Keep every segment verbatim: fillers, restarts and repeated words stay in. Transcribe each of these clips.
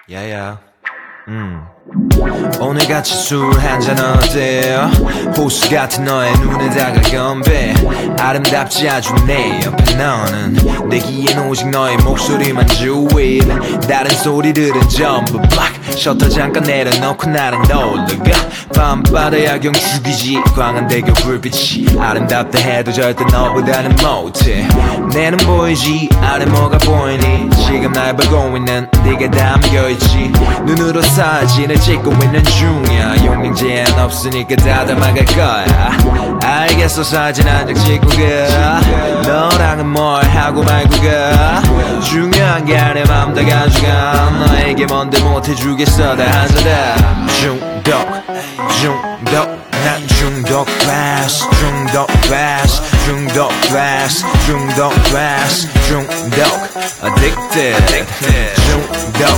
야야 음. 오늘같이 술 한잔 어때요? 호수 같은 너의 눈에 다가건배 아름답지 아주 내 옆에 너는 내 귀엔 오직 너의 목소리만 주위 다른 소리들은 전부 막 셔터 잠깐 내려놓고 나랑 떠올라가 밤바다 야경 죽이지 광안대교 불빛이 아름답다 해도 절대 너보다는 못해 내 눈 보이지 아래 뭐가 보이니 지금 날 보고 있는 네가 담겨있지 눈으로 사진을 찍고 있는 중이야 용량 제한 없으니까 다 담아갈 거야 알겠어 사진 한 장 찍고 가 너랑은 뭘 하고 말고 가 중요한 게 내 맘 다 가져가 너에게 뭔데 못해주겠어 다 하자다 중독 중독 난 중독 fast 중독 fast 중독 fast 중독 fast 중독 addicted 중독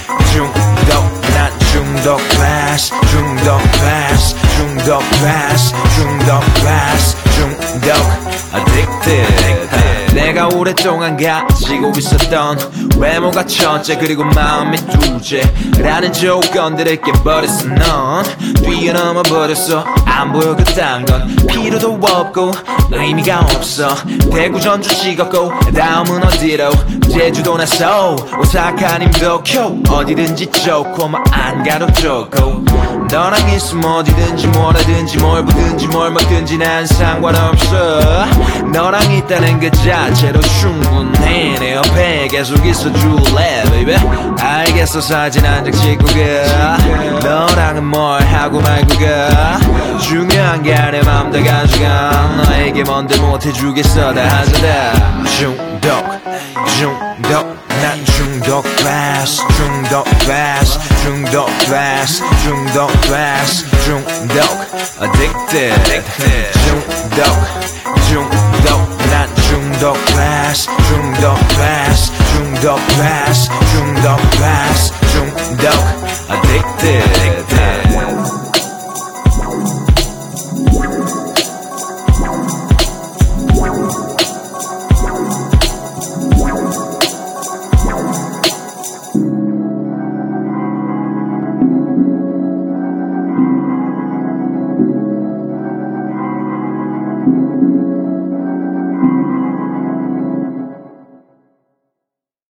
중독 난 중독 fast 중독 fast 중독 fast 중독 fast 중독 addicted 내가 오랫동안 가지고 있었던 외모가 첫째 그리고 마음이 둘째라는 조건들을 깨버렸어 넌 뛰어넘어 버렸어 안 보여 그딴 건 필요도 없고 의미가 없어 대구 전주 찍었고 다음은 어디로 제주도나 서울 오사카 아님 도쿄 어디든지 좋고 뭐 안 가도 좋고 너랑 있으면 어디든지 뭐라든지 뭘 보든지 뭘 먹든지 난 상관없어 너랑 있다는 그 자체로 충분해 내 옆에 계속 있어줄래 baby 알겠어 사진 한 장 찍고 가 너랑은 뭘 하고 말고 가 중요한 게 내 맘 다 가져가 너에게 뭔데 못해주겠어 다 하자다 중독 중독 난 중독 fast 중독 fast 중독 fast 중독 fast 중독 addicted 중독 중독 난 중독 fast 중독 fast 중독 fast 중독 fast 중독